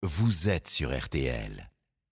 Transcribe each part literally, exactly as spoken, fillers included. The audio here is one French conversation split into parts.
vous êtes sur R T L.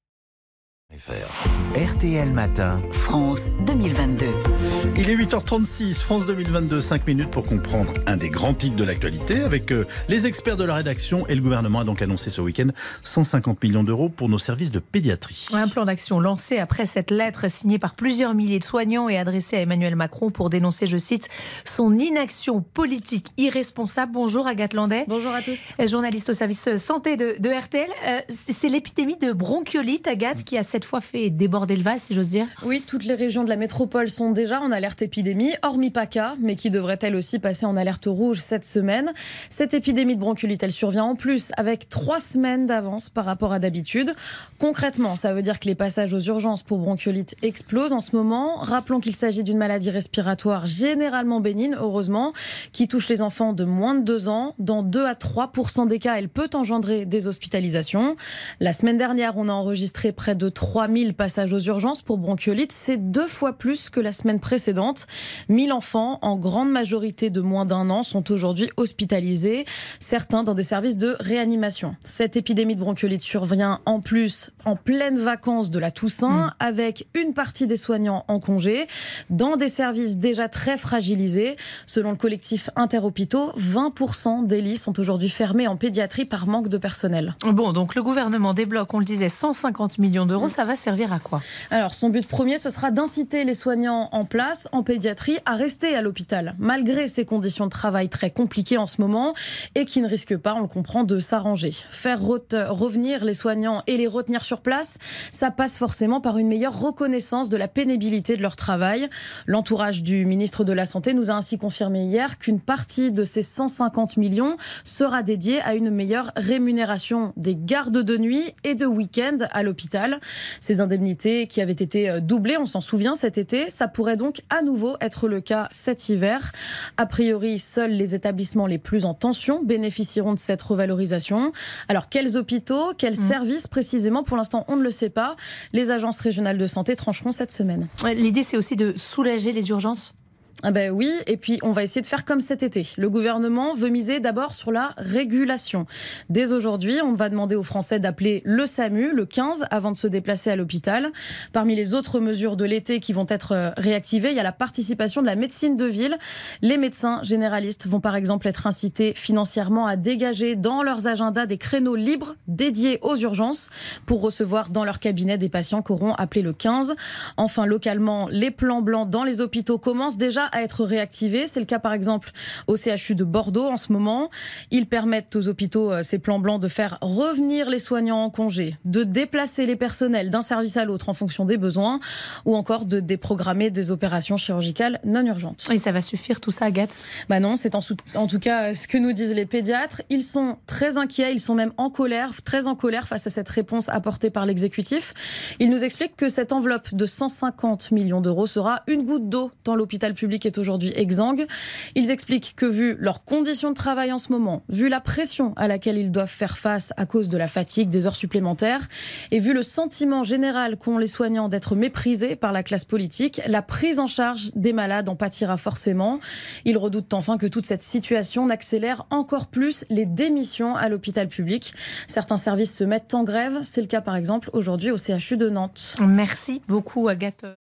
R T L Matin, France deux mille vingt-deux. Il est huit heures trente-six, France deux mille vingt-deux, cinq minutes pour comprendre un des grands titres de l'actualité avec euh, les experts de la rédaction. Et le gouvernement a donc annoncé ce week-end cent cinquante millions d'euros pour nos services de pédiatrie. Un plan d'action lancé après cette lettre signée par plusieurs milliers de soignants et adressée à Emmanuel Macron pour dénoncer, je cite, son inaction politique irresponsable. Bonjour Agathe Landais. Bonjour à tous. Journaliste au service santé de, de R T L. Euh, c'est l'épidémie de bronchiolite, Agathe, qui a cette fois fait déborder le vase, si j'ose dire. Oui, toutes les régions de la métropole sont déjà en alerte épidémie, hormis PACA, mais qui devrait elle aussi passer en alerte rouge cette semaine. Cette épidémie de bronchiolite, elle survient en plus avec trois semaines d'avance par rapport à d'habitude. Concrètement, ça veut dire que les passages aux urgences pour bronchiolite explosent en ce moment. Rappelons qu'il s'agit d'une maladie respiratoire généralement bénigne, heureusement, qui touche les enfants de moins de deux ans. Dans deux à trois pour cent des cas, elle peut engendrer des hospitalisations. La semaine dernière, on a enregistré près de trois mille passages aux urgences pour bronchiolite. C'est deux fois plus que la semaine précédente. mille enfants, en grande majorité de moins d'un an, sont aujourd'hui hospitalisés, certains dans des services de réanimation. Cette épidémie de bronchiolite survient en plus en pleine vacances de la Toussaint, mmh. avec une partie des soignants en congé, dans des services déjà très fragilisés. Selon le collectif Interhôpitaux, vingt pour cent des lits sont aujourd'hui fermés en pédiatrie par manque de personnel. Bon, donc le gouvernement débloque, on le disait, cent cinquante millions d'euros. Mmh. Ça va servir à quoi ? Alors, son but premier, ce sera d'inciter les soignants en place, en pédiatrie, à rester à l'hôpital, malgré ces conditions de travail très compliquées en ce moment et qui ne risquent pas, on le comprend, de s'arranger. Faire revenir les soignants et les retenir sur place, ça passe forcément par une meilleure reconnaissance de la pénibilité de leur travail. L'entourage du ministre de la Santé nous a ainsi confirmé hier qu'une partie de ces cent cinquante millions sera dédiée à une meilleure rémunération des gardes de nuit et de week-end à l'hôpital. Ces indemnités qui avaient été doublées, on s'en souvient cet été, ça pourrait donc à nouveau être le cas cet hiver. A priori, seuls les établissements les plus en tension bénéficieront de cette revalorisation. Alors, quels hôpitaux, quels mmh. services précisément ? Pour l'instant, on ne le sait pas. Les agences régionales de santé trancheront cette semaine. L'idée, c'est aussi de soulager les urgences ? Ah ben oui, et puis on va essayer de faire comme cet été. Le gouvernement veut miser d'abord sur la régulation. Dès aujourd'hui, on va demander aux Français d'appeler le SAMU, le quinze, avant de se déplacer à l'hôpital. Parmi les autres mesures de l'été qui vont être réactivées, il y a la participation de la médecine de ville. Les médecins généralistes vont par exemple être incités financièrement à dégager dans leurs agendas des créneaux libres dédiés aux urgences pour recevoir dans leur cabinet des patients qui auront appelé le quinze. Enfin, localement, les plans blancs dans les hôpitaux commencent déjà à être réactivés. C'est le cas par exemple au C H U de Bordeaux en ce moment. Ils permettent aux hôpitaux, ces plans blancs, de faire revenir les soignants en congé, de déplacer les personnels d'un service à l'autre en fonction des besoins ou encore de déprogrammer des opérations chirurgicales non urgentes. Et ça va suffire tout ça, Agathe ? Bah non, c'est en, sou- en tout cas ce que nous disent les pédiatres. Ils sont très inquiets, ils sont même en colère, très en colère face à cette réponse apportée par l'exécutif. Ils nous expliquent que cette enveloppe de cent cinquante millions d'euros sera une goutte d'eau dans l'hôpital public qui est aujourd'hui exsangue. Ils expliquent que vu leurs conditions de travail en ce moment, vu la pression à laquelle ils doivent faire face à cause de la fatigue, des heures supplémentaires, et vu le sentiment général qu'ont les soignants d'être méprisés par la classe politique, la prise en charge des malades en pâtira forcément. Ils redoutent enfin que toute cette situation n'accélère encore plus les démissions à l'hôpital public. Certains services se mettent en grève. C'est le cas par exemple aujourd'hui au C H U de Nantes. Merci beaucoup, Agathe.